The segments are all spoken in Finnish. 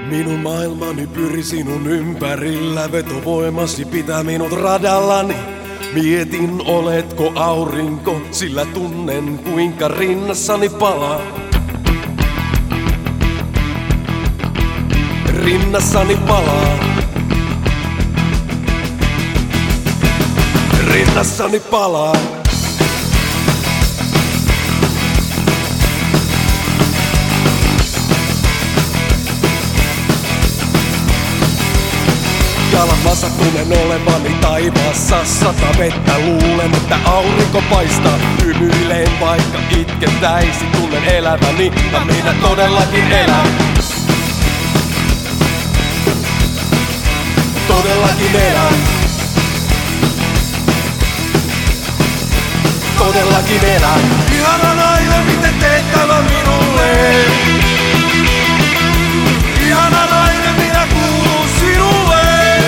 Minun maailmani pyri sinun ympärillä, vetovoimasi pitää minut radallani. Mietin, oletko aurinko, sillä tunnen kuinka rinnassani palaa. Rinnassani palaa. Rinnassani palaa. Jalmassa tunnen olevani taivaassa, sata vettä luulen, että aurinko paistaa. Hymyilen vaikka itkettäisi, tunnen eläväni ja minä todellakin elän. Todellakin elän. Todellakin elän. Ihana nainen, miten teet tämän minulle? Ihana nainen, minä kuulun sinulle.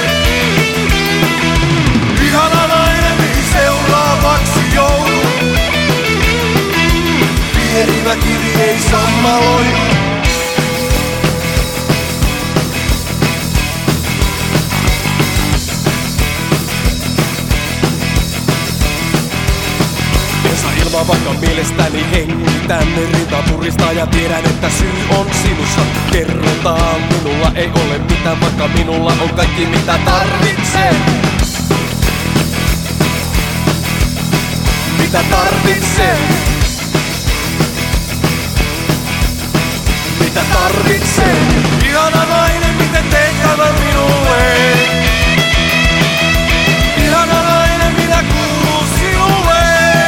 Ihana nainen, mihin seuraavaksi joudun? Vierivä kivi ei sammaloidu. Vaikka mielestäni hengitän rinta puristaa ja tiedän, että syy on sinussa. Kerrotaan, minulla ei ole mitään, vaikka minulla on kaikki mitä tarvitsen. Mitä tarvitsen? Mitä tarvitsen? Ihana nainen, miten teet tämän minulle? Ihana nainen, minä kuulun sinulle.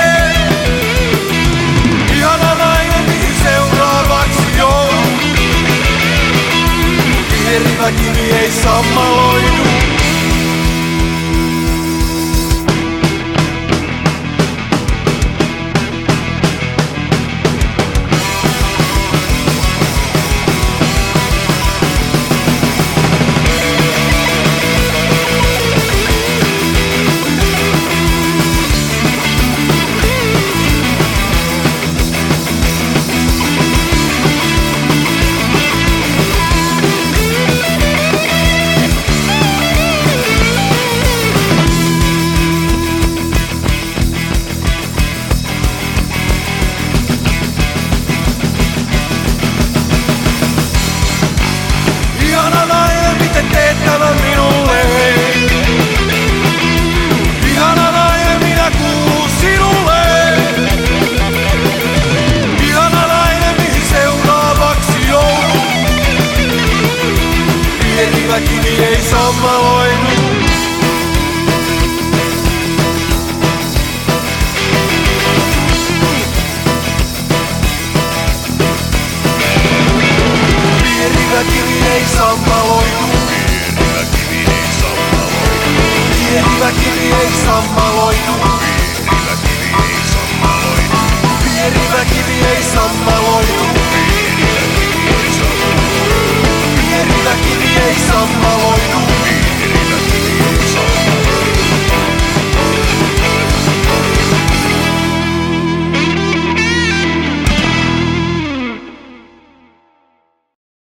Vierivä kivi ei sammaloidu. Teet tämän minulle. Ihana nainen, minä kuulun sinulle. Ihana nainen, mihin seuraavaksi joudun? Vierivä kivi ei sammaloidu. Vierivä kivi ei sammaloidu. Vierivä kivi ei sammaloidu. Vierivä kivi ei sammaloidu. Vierivä kivi ei sammaloidu.